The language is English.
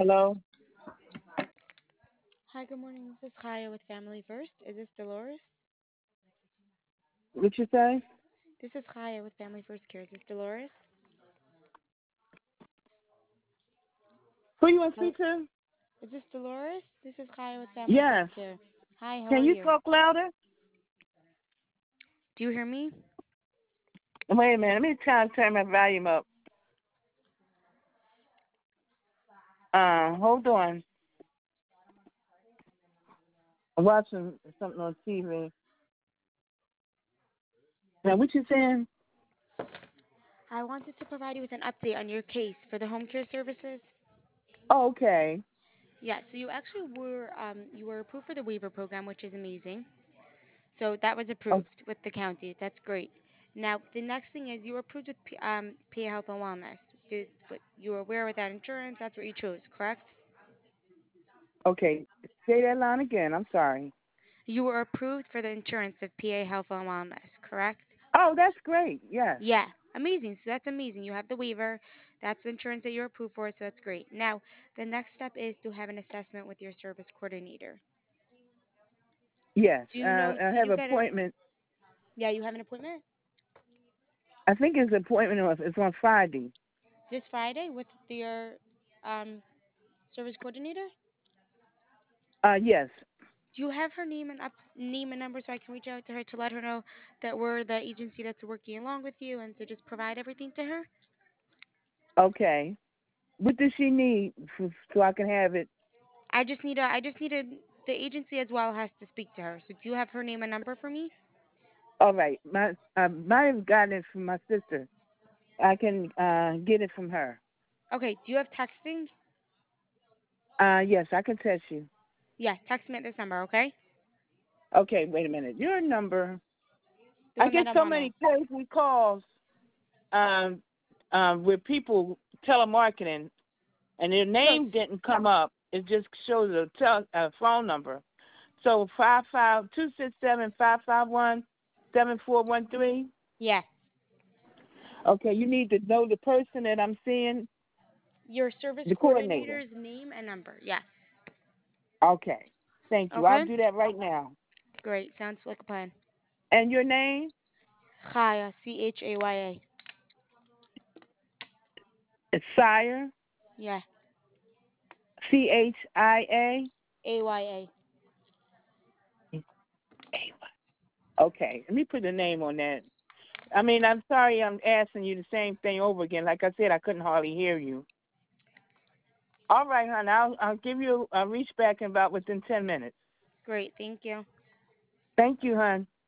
Hello? Hi, good morning. This is Kaya with Family First. Is this Dolores? What you say? This is Kaya with Family First Care. Is this Dolores? Who you want to Hello? speak to? Is this Dolores? This is Kaya with Family First Yes. Care. Hi, how Can are you you? talk louder? Do you hear me? Wait a minute. Let me try to turn my volume up. Hold on. I'm watching something on TV. Now, what you saying? I wanted to provide you with an update on your case for the home care services. Oh, okay. Yeah, so you were approved for the waiver program, which is amazing. So that was Oh, approved with the county. That's great. Now the next thing is you were approved with PA Health and Wellness. You were aware with that insurance? That's what you chose, correct? okay. Say that line again. I'm sorry. You were approved for the insurance of PA Health and Wellness, correct? Oh, that's great. Yes. Yeah, amazing. So that's amazing. You have the waiver. That's the insurance that you're approved for, so that's great. Now, the next step is to have an assessment with your service coordinator. Yes. Do you know, I did have you an get a, appointment. yeah, you have an appointment I think his appointment is on Friday. this Friday with your um, service coordinator? Yes. Do you have her name and number so I can reach out to her to let her know that we're the agency that's working along with you and to just provide everything to her? Okay. What does she need so I can have it? I just need the agency as well has to speak to her. So do you have her name and number for me? All right. Might have gotten it from my sister. I can get it from her. Okay, do you have texting? Yes, I can text you. Yeah, text me at this number, okay? Okay, wait a minute. Your number. The I one get that I'm so on now. many crazy calls um, with people telemarketing, and their No, name didn't come up. It just shows a phone number. So 55267 551 7413. yeah. Okay, you need to know the person that I'm seeing, Your service the coordinator. coordinator's name and number. Yeah. Okay, thank you. I'll Okay? do that right now. Great. Sounds like a plan. And your name? Chaya, Chaya. It's Sire, Yeah. Chia. Aya. Okay, let me put a name on that. I mean, I'm sorry I'm asking you the same thing over again. Like I said, I couldn't hardly hear you. All right, hon. I'll give you a reach back in about within 10 minutes. Great. Thank you. Thank you, hon.